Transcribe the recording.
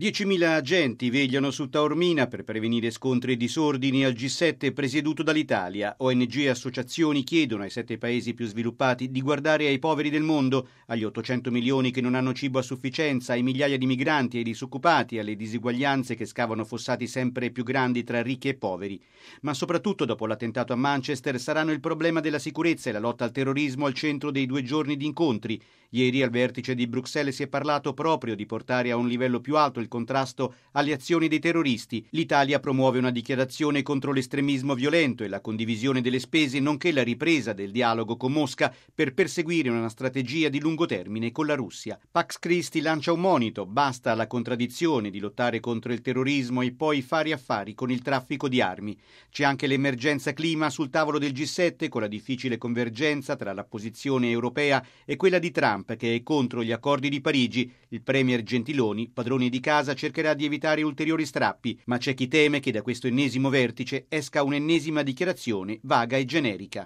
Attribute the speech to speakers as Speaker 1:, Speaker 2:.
Speaker 1: 10.000 agenti vegliano su Taormina per prevenire scontri e disordini al G7 presieduto dall'Italia. ONG e associazioni chiedono ai 7 paesi più sviluppati di guardare ai poveri del mondo, agli 800 milioni che non hanno cibo a sufficienza, ai migliaia di migranti e ai disoccupati, alle disuguaglianze che scavano fossati sempre più grandi tra ricchi e poveri. Ma soprattutto dopo l'attentato a Manchester saranno il problema della sicurezza e la lotta al terrorismo al centro dei 2 giorni di incontri. Ieri al vertice di Bruxelles si è parlato proprio di portare a un livello più alto il contrasto alle azioni dei terroristi. L'Italia promuove una dichiarazione contro l'estremismo violento e la condivisione delle spese, nonché la ripresa del dialogo con Mosca per perseguire una strategia di lungo termine con la Russia. Pax Christi lancia un monito: basta la contraddizione di lottare contro il terrorismo e poi fare affari con il traffico di armi. C'è anche l'emergenza clima sul tavolo del G7, con la difficile convergenza tra la posizione europea e quella di Trump, che è contro gli accordi di Parigi. Il premier Gentiloni, padrone di casa, cercherà di evitare ulteriori strappi, ma c'è chi teme che da questo ennesimo vertice esca un'ennesima dichiarazione vaga e generica.